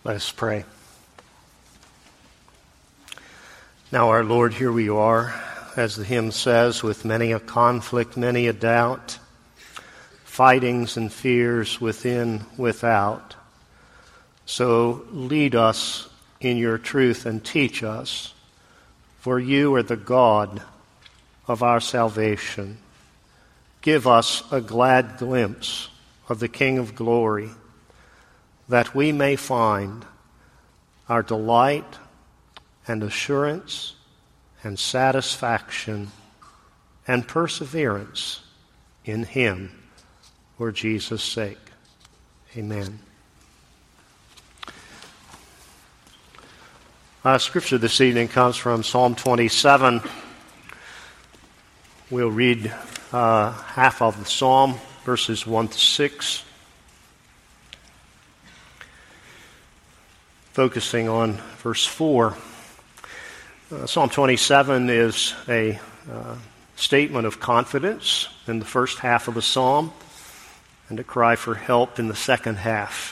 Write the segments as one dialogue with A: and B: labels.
A: Let us pray. Now, our Lord, here we are, as the hymn says, with many a conflict, many a doubt, fightings and fears within, without. So lead us in your truth and teach us, for you are the God of our salvation. Give us a glad glimpse of the King of glory, that we may find our delight and assurance and satisfaction and perseverance in him for Jesus' sake. Amen. Scripture this evening comes from Psalm 27. We'll read half of the psalm, verses 1 to 6. Focusing on verse 4. Psalm 27 is a statement of confidence in the first half of the psalm and a cry for help in the second half.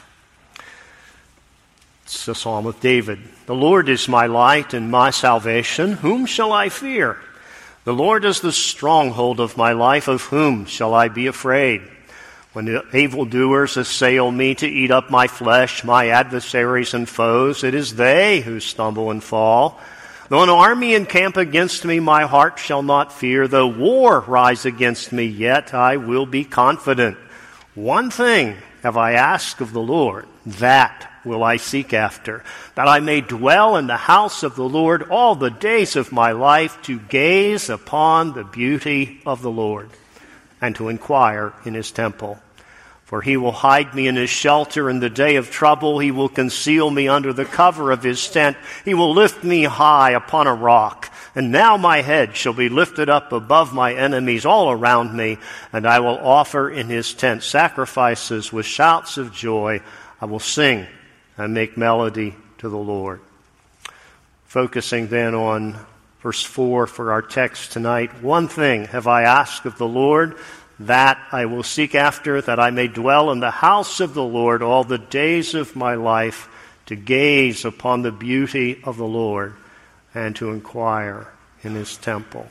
A: It's the psalm of David. The Lord is my light and my salvation. Whom shall I fear? The Lord is the stronghold of my life. Of whom shall I be afraid? When the evildoers assail me to eat up my flesh, my adversaries and foes, it is they who stumble and fall. Though an army encamp against me, my heart shall not fear. Though war rise against me, yet I will be confident. One thing have I asked of the Lord, that will I seek after, that I may dwell in the house of the Lord all the days of my life, to gaze upon the beauty of the Lord, and to inquire in his temple. For he will hide me in his shelter in the day of trouble. He will conceal me under the cover of his tent. He will lift me high upon a rock. And now my head shall be lifted up above my enemies all around me, and I will offer in his tent sacrifices with shouts of joy. I will sing and make melody to the Lord. Focusing then on verse 4 for our text tonight. One thing have I asked of the Lord, that I will seek after, that I may dwell in the house of the Lord all the days of my life, to gaze upon the beauty of the Lord and to inquire in his temple.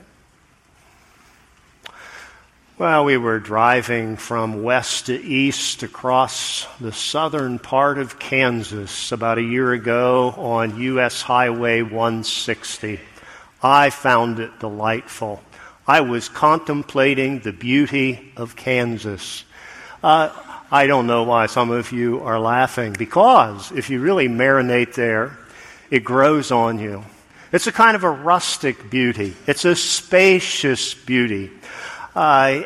A: Well, we were driving from west to east across the southern part of Kansas about a year ago on U.S. Highway 160. I found it delightful. I was contemplating the beauty of Kansas. I don't know why some of you are laughing, because if you really marinate there, it grows on you. It's a kind of a rustic beauty. It's a spacious beauty. I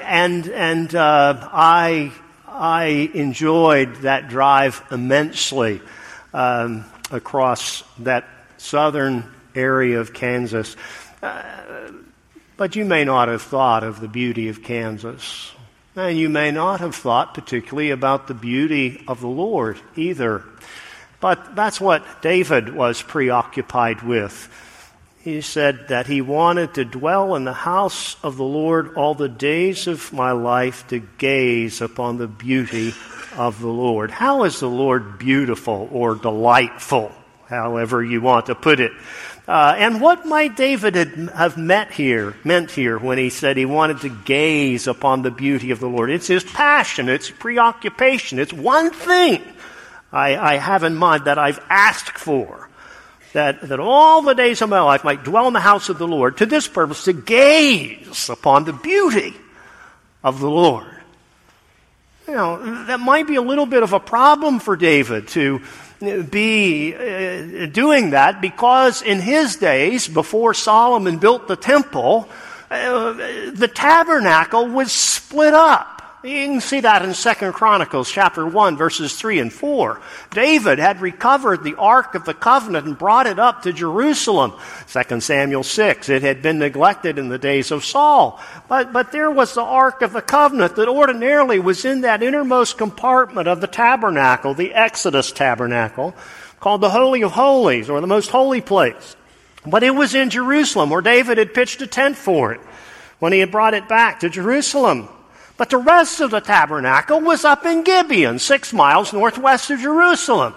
A: enjoyed that drive immensely across that southern area of Kansas. But you may not have thought of the beauty of Kansas. And you may not have thought particularly about the beauty of the Lord either. But that's what David was preoccupied with. He said that he wanted to dwell in the house of the Lord all the days of my life, to gaze upon the beauty of the Lord. How is the Lord beautiful or delightful, however you want to put it? And what might David have meant here when he said he wanted to gaze upon the beauty of the Lord? It's his passion, it's preoccupation, it's one thing I have in mind that I've asked for, that all the days of my life might dwell in the house of the Lord, to this purpose, to gaze upon the beauty of the Lord. You know, that might be a little bit of a problem for David to be doing that, because in his days, before Solomon built the temple, the tabernacle was split up. You can see that in 2 Chronicles chapter 1, verses 3 and 4. David had recovered the Ark of the Covenant and brought it up to Jerusalem. 2 Samuel 6, it had been neglected in the days of Saul. But there was the Ark of the Covenant that ordinarily was in that innermost compartment of the tabernacle, the Exodus tabernacle, called the Holy of Holies, or the most holy place. But it was in Jerusalem, where David had pitched a tent for it when he had brought it back to Jerusalem. But the rest of the tabernacle was up in Gibeon, 6 miles northwest of Jerusalem.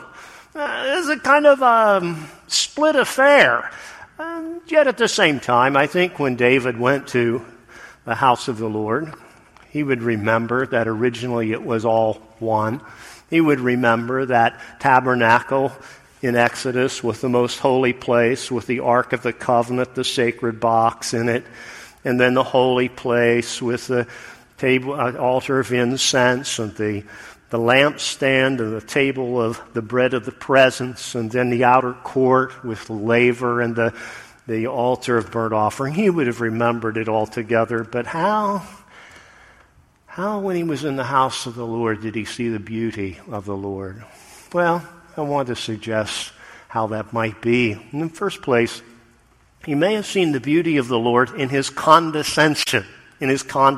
A: It's a kind of split affair. Yet at the same time, I think when David went to the house of the Lord, he would remember that originally it was all one. He would remember that tabernacle in Exodus with the most holy place, with the Ark of the Covenant, the sacred box in it, and then the holy place with the table, altar of incense, and the lampstand, and the table of the bread of the presence, and then the outer court with the laver and the altar of burnt offering. He would have remembered it all together. But how when he was in the house of the Lord did he see the beauty of the Lord? Well, I want to suggest how that might be. In the first place, he may have seen the beauty of the Lord in his condescension. In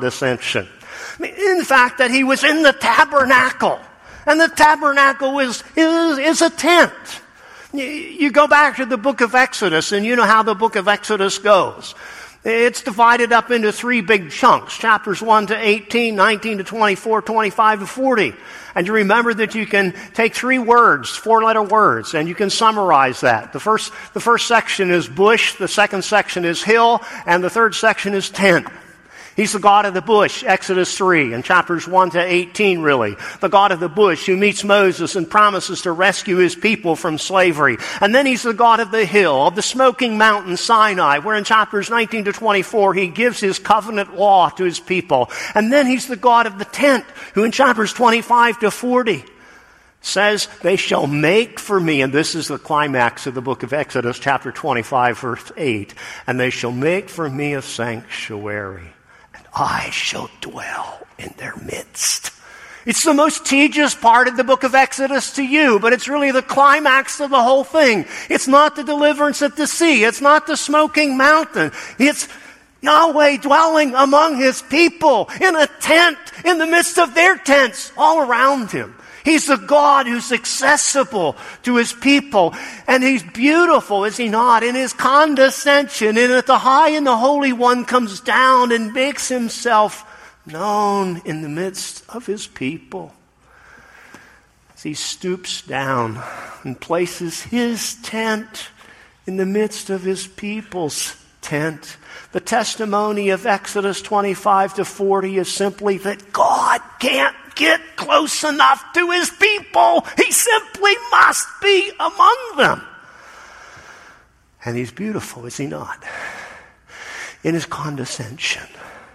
A: fact, that he was in the tabernacle. And the tabernacle is a tent. You go back to the book of Exodus, and you know how the book of Exodus goes. It's divided up into three big chunks, chapters 1 to 18, 19 to 24, 25 to 40. And you remember that you can take three words, four-letter words, and you can summarize that. The first section is bush, the second section is hill, and the third section is tent. He's the God of the bush, Exodus 3, and chapters 1 to 18, really. The God of the bush who meets Moses and promises to rescue his people from slavery. And then he's the God of the hill, of the smoking mountain, Sinai, where in chapters 19 to 24 he gives his covenant law to his people. And then he's the God of the tent, who in chapters 25 to 40 says, they shall make for me, and this is the climax of the book of Exodus, chapter 25, verse 8, and they shall make for me a sanctuary. I shall dwell in their midst. It's the most tedious part of the book of Exodus to you, but it's really the climax of the whole thing. It's not the deliverance at the sea. It's not the smoking mountain. It's Yahweh dwelling among his people in a tent, in the midst of their tents, all around him. He's the God who's accessible to his people. And he's beautiful, is he not? In his condescension, and that the high and the Holy One comes down and makes himself known in the midst of his people. As he stoops down and places his tent in the midst of his people's tent. The testimony of Exodus 25 to 40 is simply that God can't get close enough to his people. He simply must be among them. And he's beautiful, is he not? In his condescension.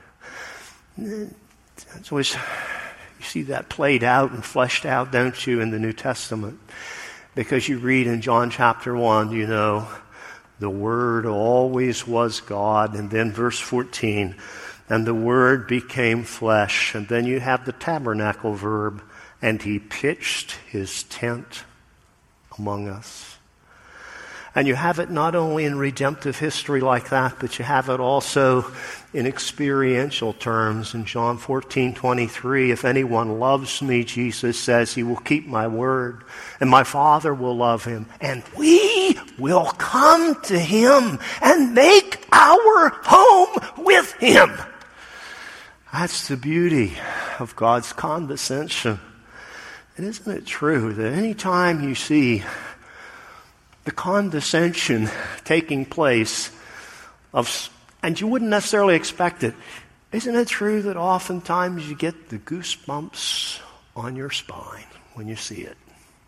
A: That's always, you see that played out and fleshed out, don't you, in the New Testament? Because you read in John chapter 1, you know, the Word always was God. And then verse 14, and the Word became flesh. And then you have the tabernacle verb, and he pitched his tent among us. And you have it not only in redemptive history like that, but you have it also in experiential terms. In John 14:23, if anyone loves me, Jesus says, he will keep my word, and my Father will love him, and we will come to him and make our home with him. That's the beauty of God's condescension. And isn't it true that any time you see the condescension taking place and you wouldn't necessarily expect it, isn't it true that oftentimes you get the goosebumps on your spine when you see it?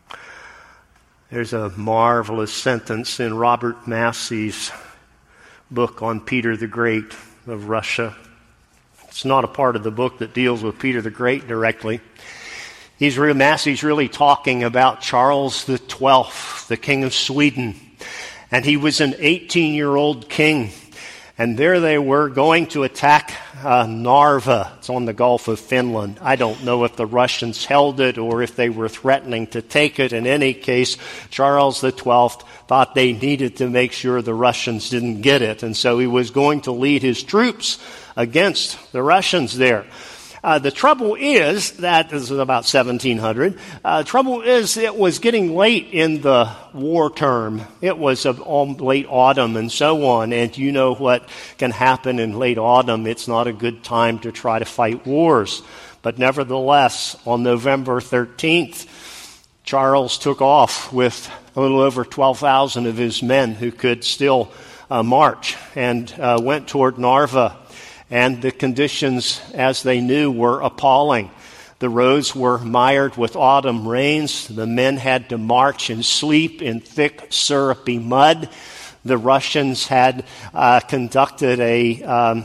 A: There's a marvelous sentence in Robert Massey's book on Peter the Great of Russia. It's not a part of the book that deals with Peter the Great directly. Massey's really talking about Charles the 12th, the king of Sweden. And he was an 18-year-old king. And there they were going to attack Narva. It's on the Gulf of Finland. I don't know if the Russians held it or if they were threatening to take it. In any case, Charles the 12th thought they needed to make sure the Russians didn't get it. And so he was going to lead his troops against the Russians there. The trouble is that, this is about 1700, trouble is it was getting late in the war term. It was late autumn and so on, and you know what can happen in late autumn. It's not a good time to try to fight wars. But nevertheless, on November 13th, Charles took off with a little over 12,000 of his men who could still march, and went toward Narva. And the conditions, as they knew, were appalling. The roads were mired with autumn rains. The men had to march and sleep in thick, syrupy mud. The Russians had conducted a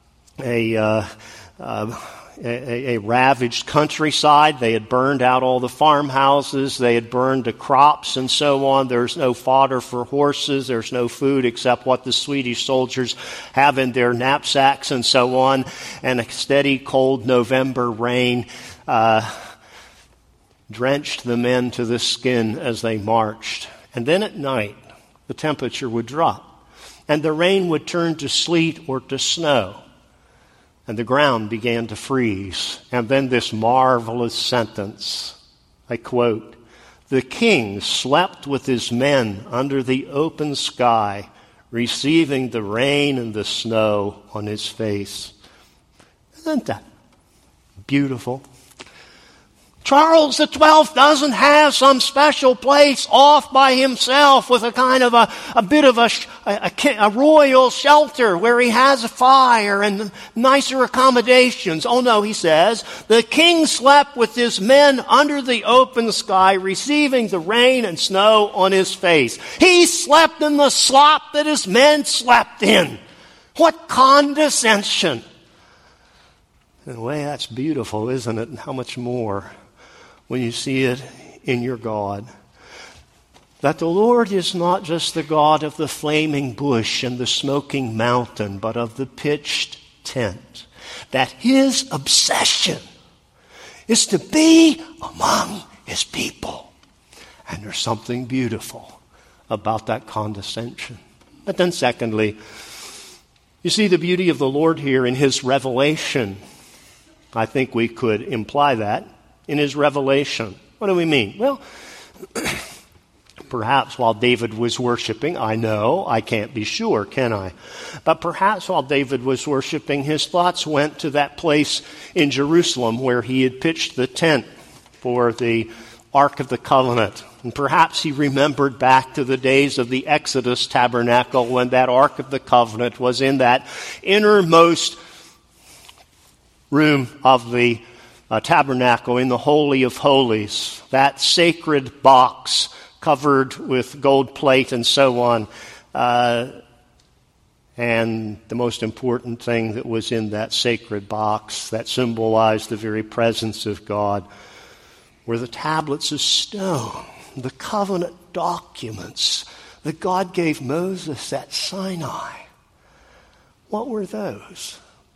A: ravaged countryside. They had burned out all the farmhouses. They had burned the crops and so on. There's no fodder for horses. There's no food except what the Swedish soldiers have in their knapsacks and so on. And a steady, cold November rain drenched the men to the skin as they marched. And then at night, the temperature would drop, and the rain would turn to sleet or to snow. And the ground began to freeze. And then this marvelous sentence, I quote, "The king slept with his men under the open sky, receiving the rain and the snow on his face." Isn't that beautiful? Charles XII doesn't have some special place off by himself with a kind of a bit of a royal shelter where he has a fire and nicer accommodations. Oh no, he says, the king slept with his men under the open sky, receiving the rain and snow on his face. He slept in the slop that his men slept in. What condescension. In a way, that's beautiful, isn't it? And how much more when you see it in your God. That the Lord is not just the God of the flaming bush and the smoking mountain, but of the pitched tent. That his obsession is to be among his people. And there's something beautiful about that condescension. But then secondly, you see the beauty of the Lord here in his revelation. I think we could imply that. In his revelation. What do we mean? Well, perhaps while David was worshiping, I can't be sure, can I? But perhaps while David was worshiping, his thoughts went to that place in Jerusalem where he had pitched the tent for the Ark of the Covenant. And perhaps he remembered back to the days of the Exodus tabernacle when that Ark of the Covenant was in that innermost room of the tabernacle in the Holy of Holies, that sacred box covered with gold plate and so on. And the most important thing that was in that sacred box that symbolized the very presence of God were the tablets of stone, the covenant documents that God gave Moses at Sinai. What were those?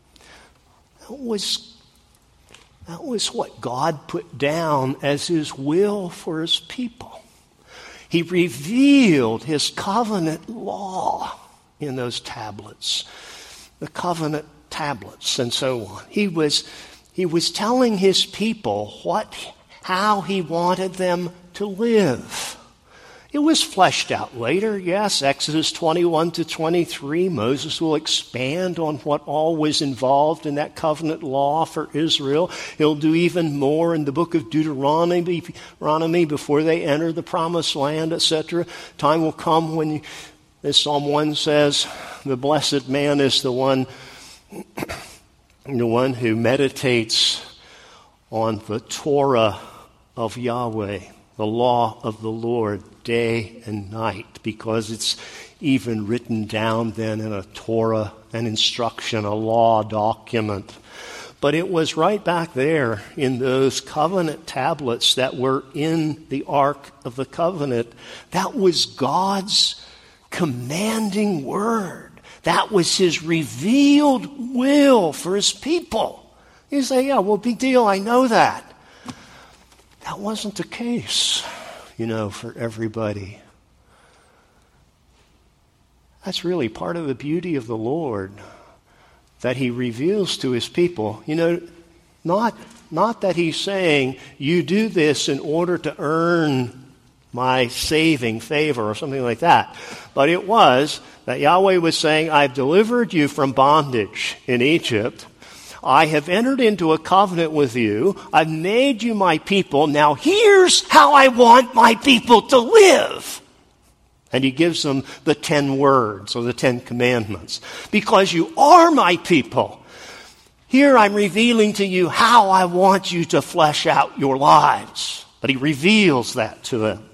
A: That was what God put down as his will for his people. He revealed his covenant law in those tablets, the covenant tablets and so on. He was telling his people how he wanted them to live. It was fleshed out later, yes. Exodus 21 to 23, Moses will expand on what all was involved in that covenant law for Israel. He'll do even more in the book of Deuteronomy before they enter the promised land, etc. Time will come when, as Psalm 1 says, the blessed man is the one who meditates on the Torah of Yahweh, the law of the Lord, day and night, because it's even written down then in a Torah, an instruction, a law document. But it was right back there in those covenant tablets that were in the Ark of the Covenant. That was God's commanding word. That was his revealed will for his people. You say, yeah, well, big deal, I know that. That wasn't the case, for everybody. That's really part of the beauty of the Lord, that he reveals to his people. Not that he's saying, you do this in order to earn my saving favor or something like that. But it was that Yahweh was saying, I've delivered you from bondage in Egypt. I have entered into a covenant with you. I've made you my people. Now here's how I want my people to live. And he gives them the 10 words or the 10 commandments. Because you are my people. Here I'm revealing to you how I want you to flesh out your lives. But he reveals that to them.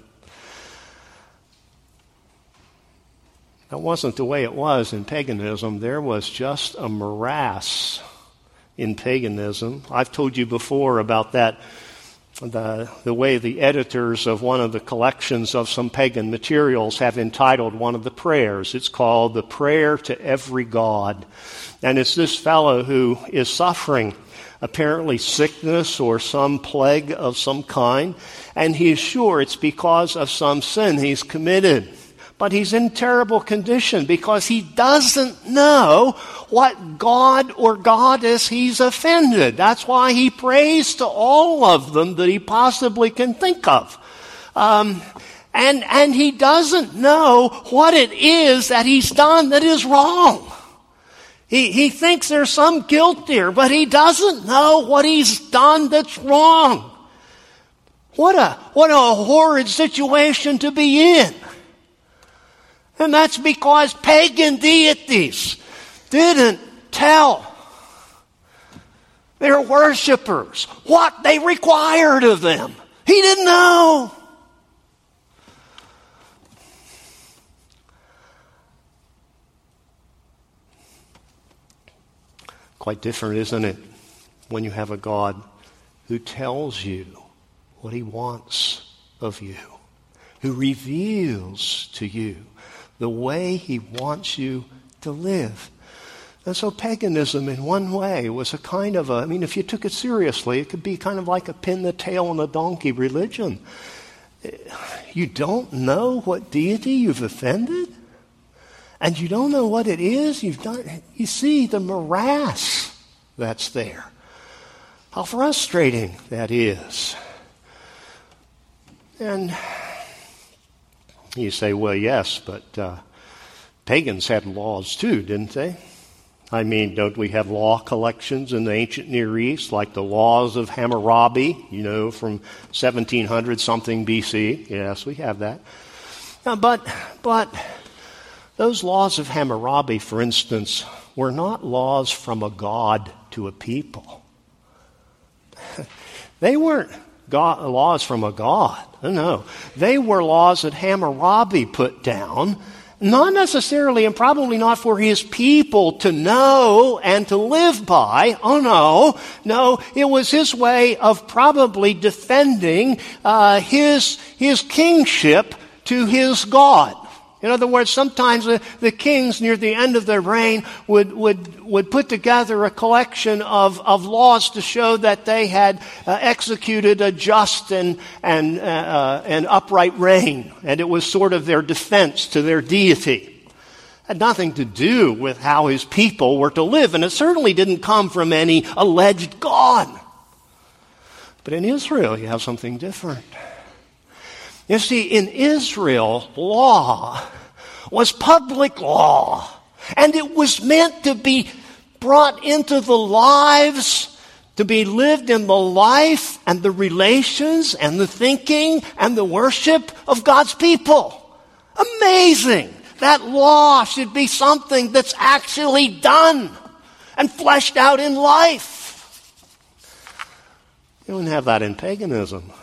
A: That wasn't the way it was in paganism. There was just a morass in paganism. I've told you before about that, the way the editors of one of the collections of some pagan materials have entitled one of the prayers. It's called The Prayer to Every God. And it's this fellow who is suffering apparently sickness or some plague of some kind, and he is sure it's because of some sin he's committed. But he's in terrible condition because he doesn't know what god or goddess he's offended. That's why he prays to all of them that he possibly can think of. And he doesn't know what it is that he's done that is wrong. He thinks there's some guilt there, but he doesn't know what he's done that's wrong. What a horrid situation to be in. And that's because pagan deities didn't tell their worshipers what they required of them. He didn't know. Quite different, isn't it, when you have a God who tells you what he wants of you, who reveals to you the way he wants you to live. And so paganism in one way was a kind of if you took it seriously, it could be kind of like a pin the tail on a donkey religion. You don't know what deity you've offended? And you don't know what it is you've done? You see the morass that's there. How frustrating that is. And you say, well, yes, but pagans had laws too, didn't they? I mean, don't we have law collections in the ancient Near East, like the laws of Hammurabi, from 1700-something BC? Yes, we have that. But those laws of Hammurabi, for instance, were not laws from a god to a people. They weren't laws from a god. No. They were laws that Hammurabi put down, not necessarily and probably not for his people to know and to live by. Oh, no. No, it was his way of probably defending his kingship to his God. In other words, sometimes the kings near the end of their reign would put together a collection of laws to show that they had executed a just and upright reign, and it was sort of their defense to their deity. It had nothing to do with how his people were to live, and it certainly didn't come from any alleged god. But in Israel, you have something different. You see, in Israel, law was public law, and it was meant to be brought into the lives, to be lived in the life and the relations and the thinking and the worship of God's people. Amazing! That law should be something that's actually done and fleshed out in life. You don't have that in paganism.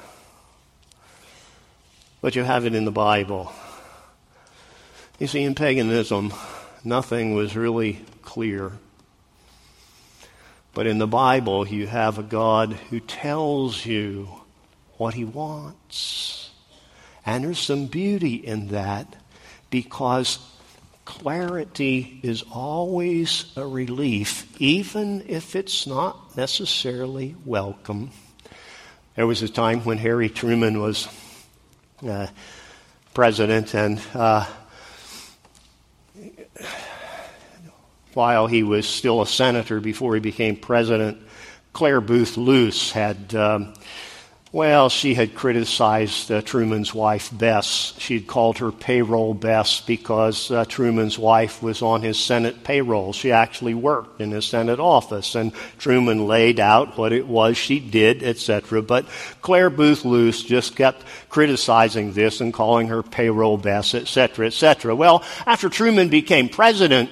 A: But you have it in the Bible. You see, in paganism, nothing was really clear. But in the Bible, you have a God who tells you what he wants. And there's some beauty in that, because clarity is always a relief, even if it's not necessarily welcome. There was a time when Harry Truman was president, and while he was still a senator before he became president, Clare Boothe Luce had Well, she had criticized Truman's wife, Bess. She'd called her payroll Bess because Truman's wife was on his Senate payroll. She actually worked in his Senate office, and Truman laid out what it was she did, etc. But Clare Boothe Luce just kept criticizing this and calling her payroll Bess, etc., etc. Well, after Truman became president,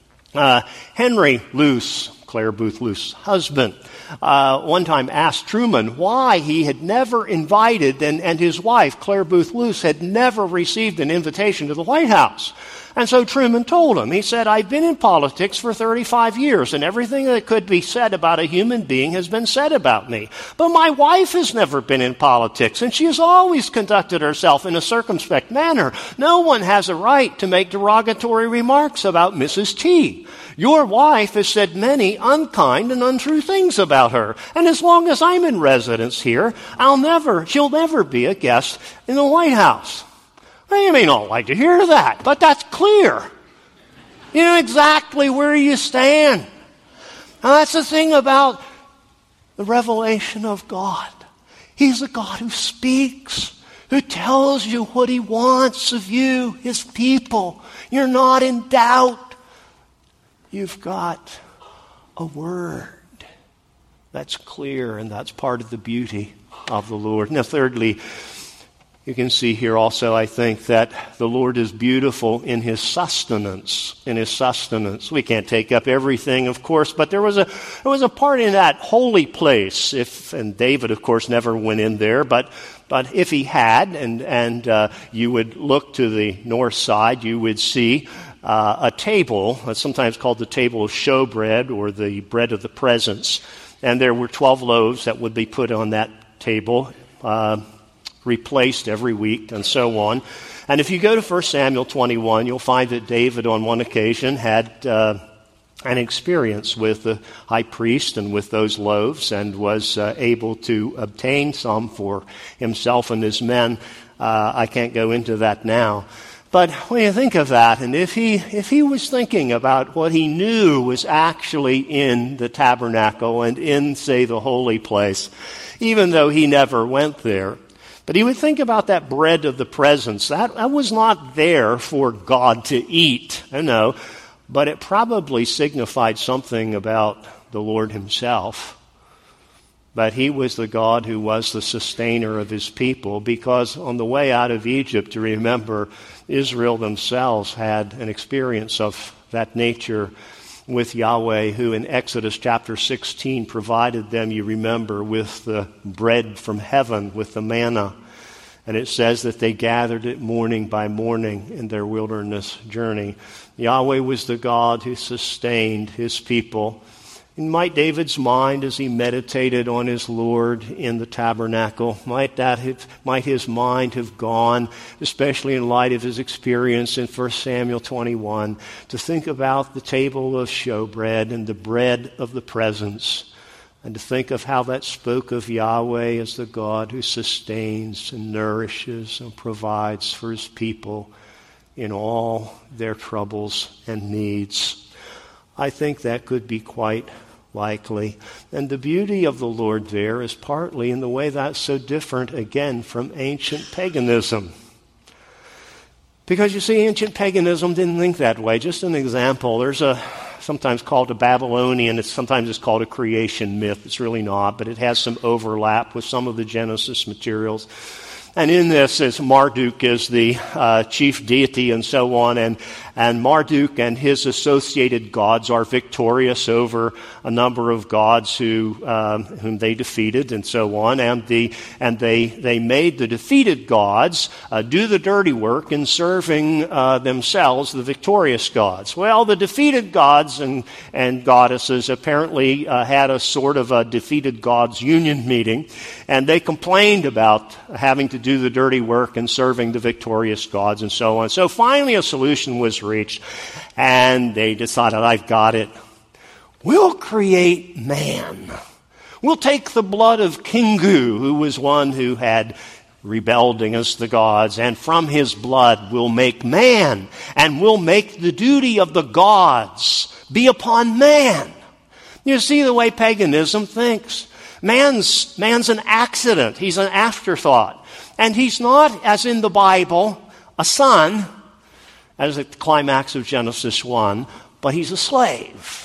A: Henry Luce, Clare Boothe Luce's husband, one time asked Truman why he had never invited, and his wife, Clare Boothe Luce, had never received an invitation to the White House. And so Truman told him, he said, "I've been in politics for 35 years, and everything that could be said about a human being has been said about me. But my wife has never been in politics, and she has always conducted herself in a circumspect manner. No one has a right to make derogatory remarks about Mrs. T. Your wife has said many unkind and untrue things about her, and as long as I'm in residence here, she'll never be a guest in the White House." Well, you may not like to hear that, but that's clear. You know exactly where you stand. Now, that's the thing about the revelation of God. He's a God who speaks, who tells you what he wants of you, his people. You're not in doubt. You've got a word that's clear, and that's part of the beauty of the Lord. Now, thirdly, you can see here also, I think, that the Lord is beautiful in his sustenance. We can't take up everything, of course, but there was a part in that holy place. And David, of course, never went in there, but if he had, and you would look to the north side, you would see a table, that's sometimes called the table of showbread or the bread of the presence. And there were 12 loaves that would be put on that table, replaced every week, and so on. And if you go to 1 Samuel 21, you'll find that David on one occasion had an experience with the high priest and with those loaves, and was able to obtain some for himself and his men. I can't go into that now. But when you think of that, and if he was thinking about what he knew was actually in the tabernacle and in, say, the holy place, even though he never went there, but he would think about that bread of the presence. That was not there for God to eat, I know, but it probably signified something about the Lord himself. But he was the God who was the sustainer of his people, because on the way out of Egypt, to remember, Israel themselves had an experience of that nature with Yahweh, who in Exodus chapter 16 provided them, you remember, with the bread from heaven, with the manna. And it says that they gathered it morning by morning in their wilderness journey. Yahweh was the God who sustained his people. And might David's mind, as he meditated on his Lord in the tabernacle, might his mind have gone, especially in light of his experience in 1 Samuel 21, to think about the table of showbread and the bread of the presence, and to think of how that spoke of Yahweh as the God who sustains and nourishes and provides for his people in all their troubles and needs. I think that could be quite likely. And the beauty of the Lord there is partly in the way that's so different, again, from ancient paganism. Because you see, ancient paganism didn't think that way. Just an example, there's sometimes called a Babylonian, sometimes it's called a creation myth. It's really not, but it has some overlap with some of the Genesis materials. And in this is Marduk is the chief deity and so on, and Marduk and his associated gods are victorious over a number of gods whom they defeated and so on, and they made the defeated gods do the dirty work in serving themselves, the victorious gods. Well, the defeated gods and goddesses apparently had a sort of a defeated gods union meeting, and they complained about having to do the dirty work and serving the victorious gods and so on. So finally a solution was reached, and they decided, I've got it. We'll create man. We'll take the blood of Kingu, who was one who had rebelled against the gods, and from his blood we'll make man, and we'll make the duty of the gods be upon man. You see the way paganism thinks. Man's an accident. He's an afterthought. And he's not, as in the Bible, a son, as at the climax of Genesis 1, but he's a slave.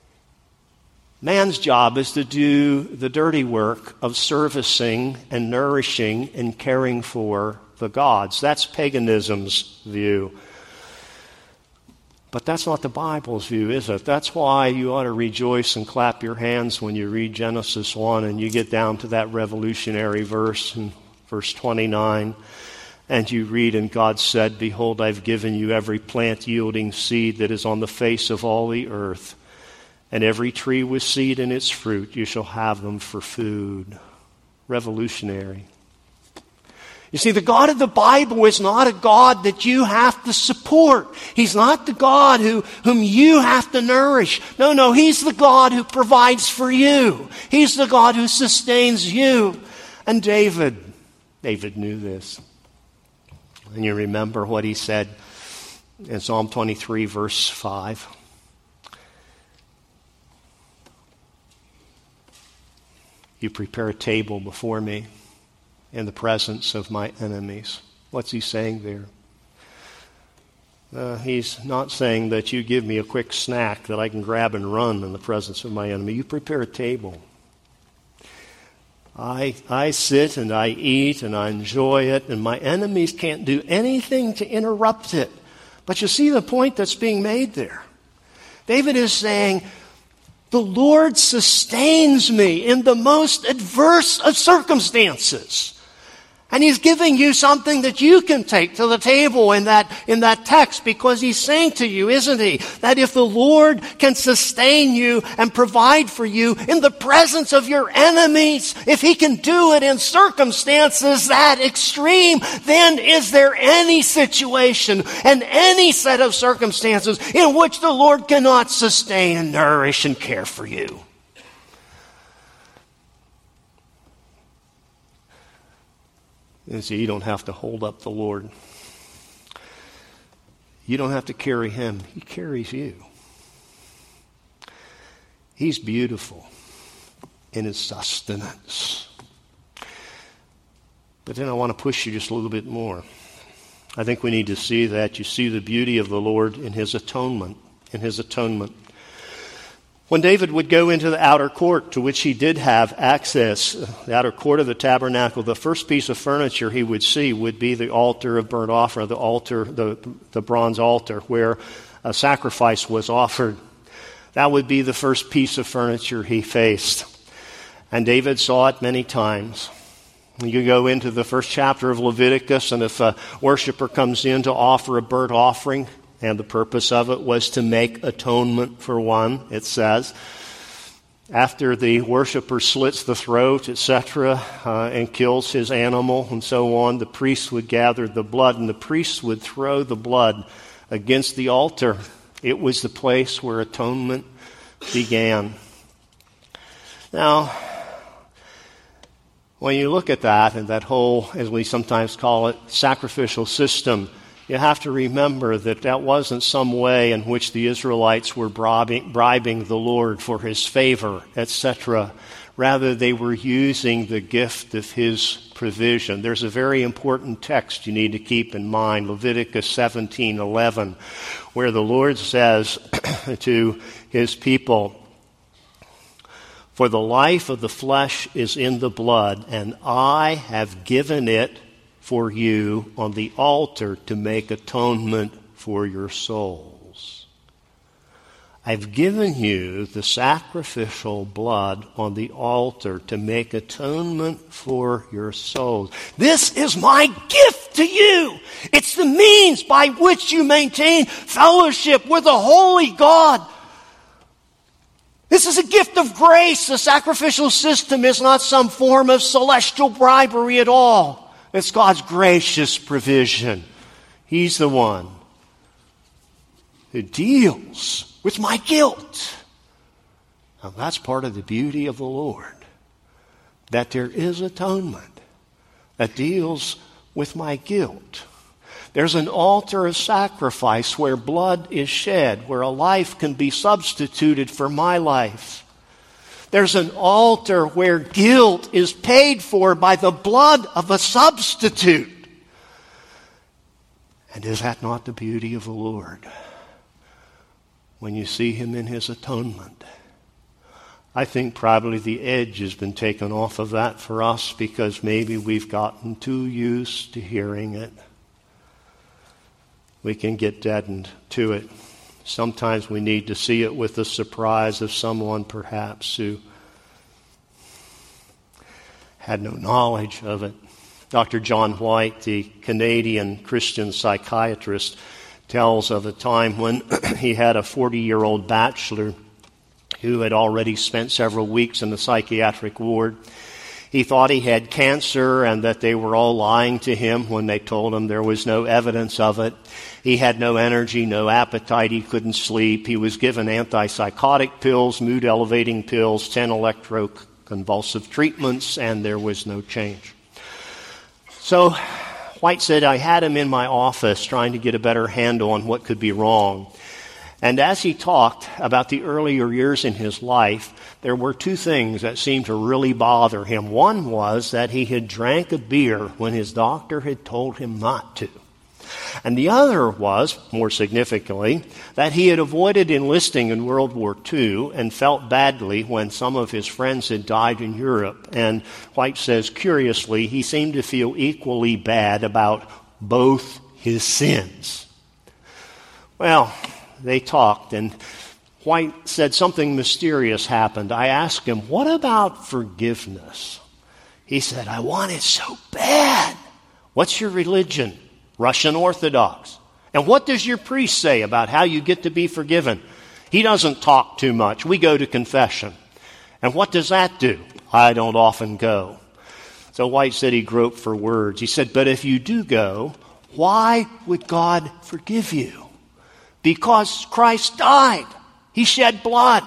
A: Man's job is to do the dirty work of servicing and nourishing and caring for the gods. That's paganism's view. But that's not the Bible's view, is it? That's why you ought to rejoice and clap your hands when you read Genesis 1 and you get down to that revolutionary verse in verse 29. And you read, and God said, "Behold, I've given you every plant yielding seed that is on the face of all the earth, and every tree with seed in its fruit, you shall have them for food." Revolutionary. You see, the God of the Bible is not a God that you have to support. He's not the God whom you have to nourish. No, He's the God who provides for you. He's the God who sustains you. And David knew this. And you remember what he said in Psalm 23, verse 5. You prepare a table before me in the presence of my enemies. What's he saying there? He's not saying that you give me a quick snack that I can grab and run in the presence of my enemy. You prepare a table. I sit and I eat and I enjoy it, and my enemies can't do anything to interrupt it. But you see the point that's being made there. David is saying, the Lord sustains me in the most adverse of circumstances. And He's giving you something that you can take to the table in that text, because He's saying to you, isn't He, that if the Lord can sustain you and provide for you in the presence of your enemies, if He can do it in circumstances that extreme, then is there any situation and any set of circumstances in which the Lord cannot sustain and nourish and care for you? And so you don't have to hold up the Lord. You don't have to carry Him. He carries you. He's beautiful in His sustenance. But then I want to push you just a little bit more. I think we need to see that. You see the beauty of the Lord in His atonement. When David would go into the outer court, to which he did have access, the outer court of the tabernacle, the first piece of furniture he would see would be the altar of burnt offering, the bronze altar where a sacrifice was offered. That would be the first piece of furniture he faced. And David saw it many times. You go into the first chapter of Leviticus, and if a worshiper comes in to offer a burnt offering, and the purpose of it was to make atonement for one, it says. After the worshiper slits the throat, etc., and kills his animal and so on, the priest would gather the blood, and the priest would throw the blood against the altar. It was the place where atonement began. Now, when you look at that, and that whole, as we sometimes call it, sacrificial system, you have to remember that wasn't some way in which the Israelites were bribing the Lord for His favor, etc. Rather, they were using the gift of His provision. There's a very important text you need to keep in mind, Leviticus 17:11, where the Lord says to His people, "For the life of the flesh is in the blood, and I have given it for you on the altar to make atonement for your souls." I've given you the sacrificial blood on the altar to make atonement for your souls. This is my gift to you. It's the means by which you maintain fellowship with a holy God. This is a gift of grace. The sacrificial system is not some form of celestial bribery at all. It's God's gracious provision. He's the one who deals with my guilt. Now, that's part of the beauty of the Lord, that there is atonement that deals with my guilt. There's an altar of sacrifice where blood is shed, where a life can be substituted for my life. There's an altar where guilt is paid for by the blood of a substitute. And is that not the beauty of the Lord? When you see him in his atonement. I think probably the edge has been taken off of that for us because maybe we've gotten too used to hearing it. We can get deadened to it. Sometimes we need to see it with the surprise of someone perhaps who had no knowledge of it. Dr. John White, the Canadian Christian psychiatrist, tells of a time when he had a 40-year-old bachelor who had already spent several weeks in the psychiatric ward. He thought he had cancer and that they were all lying to him when they told him there was no evidence of it. He had no energy, no appetite. He couldn't sleep. He was given antipsychotic pills, mood-elevating pills, 10 electroconvulsive treatments, and there was no change. So White said, I had him in my office trying to get a better handle on what could be wrong. And as he talked about the earlier years in his life, there were two things that seemed to really bother him. One was that he had drank a beer when his doctor had told him not to. And the other was, more significantly, that he had avoided enlisting in World War II and felt badly when some of his friends had died in Europe. And White says, curiously, he seemed to feel equally bad about both his sins. Well, they talked, and White said something mysterious happened. I asked him, what about forgiveness? He said, I want it so bad. What's your religion? Russian Orthodox. And what does your priest say about how you get to be forgiven? He doesn't talk too much. We go to confession. And what does that do? I don't often go. So White said he groped for words. He said, but if you do go, why would God forgive you? Because Christ died. He shed blood.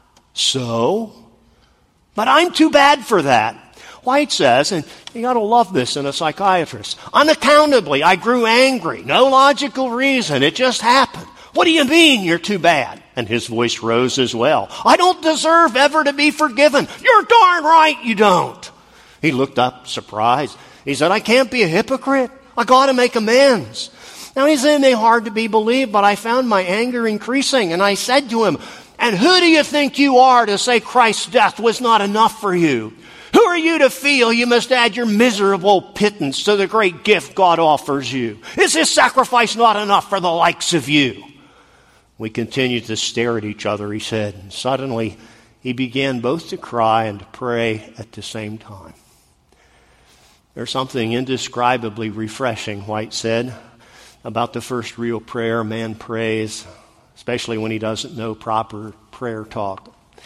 A: So? But I'm too bad for that. White says, and you got to love this in a psychiatrist, unaccountably, I grew angry. No logical reason. It just happened. What do you mean you're too bad? And his voice rose as well. I don't deserve ever to be forgiven. You're darn right you don't. He looked up, surprised. He said, I can't be a hypocrite. I got to make amends. Now, he said, it may be hard to be believed, but I found my anger increasing. And I said to him, and who do you think you are to say Christ's death was not enough for you? Who are you to feel you must add your miserable pittance to the great gift God offers you? Is this sacrifice not enough for the likes of you? We continued to stare at each other, he said. And suddenly, he began both to cry and to pray at the same time. There's something indescribably refreshing, White said, about the first real prayer a man prays, especially when he doesn't know proper prayer talk.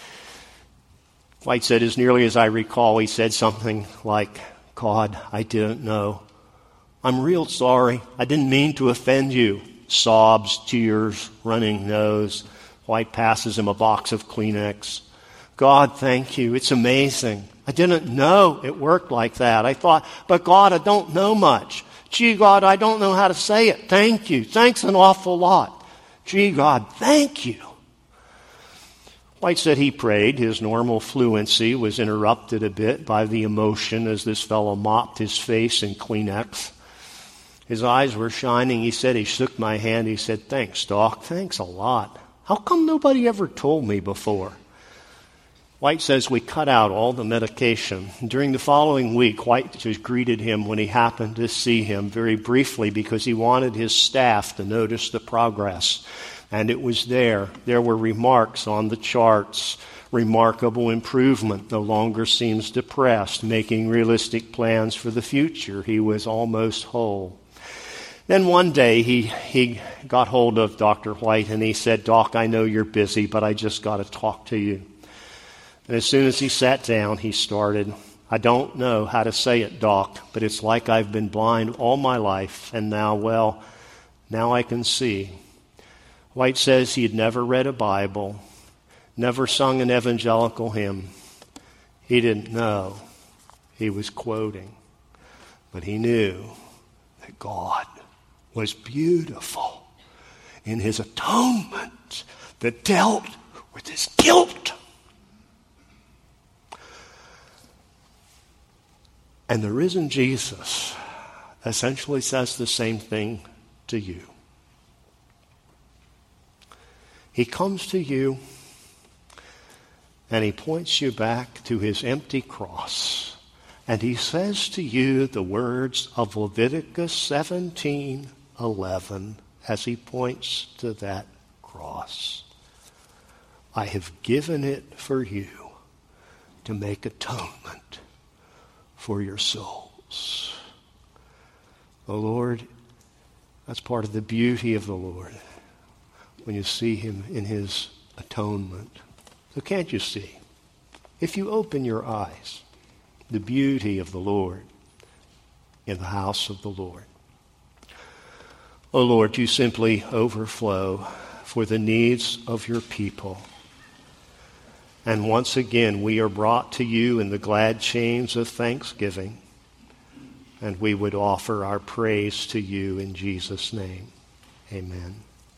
A: White said, as nearly as I recall, he said something like, God, I didn't know. I'm real sorry. I didn't mean to offend you. Sobs, tears, running nose. White passes him a box of Kleenex. God, thank you. It's amazing. I didn't know it worked like that. I thought, but God, I don't know much. Gee, God, I don't know how to say it. Thank you. Thanks an awful lot. Gee, God, thank you. White said he prayed. His normal fluency was interrupted a bit by the emotion as this fellow mopped his face in Kleenex. His eyes were shining. He said, he shook my hand. He said, thanks, Doc. Thanks a lot. How come nobody ever told me before? White says we cut out all the medication. During the following week, White just greeted him when he happened to see him very briefly because he wanted his staff to notice the progress. And it was there. There were remarks on the charts. Remarkable improvement. No longer seems depressed. Making realistic plans for the future. He was almost whole. Then one day he got hold of Dr. White and he said, Doc, I know you're busy, but I just got to talk to you. And as soon as he sat down, he started, I don't know how to say it, Doc, but it's like I've been blind all my life, and now I can see. White says he had never read a Bible, never sung an evangelical hymn. He didn't know he was quoting, but he knew that God was beautiful in his atonement that dealt with his guilt. And the risen Jesus essentially says the same thing to you. He comes to you and he points you back to his empty cross. And he says to you the words of Leviticus 17:11 as he points to that cross. I have given it for you to make atonement for your souls. Oh Lord, that's part of the beauty of the Lord when you see him in his atonement. So can't you see, if you open your eyes, the beauty of the Lord in the house of the Lord? Oh Lord, you simply overflow for the needs of your people. And once again, we are brought to you in the glad chains of thanksgiving. And we would offer our praise to you in Jesus' name. Amen.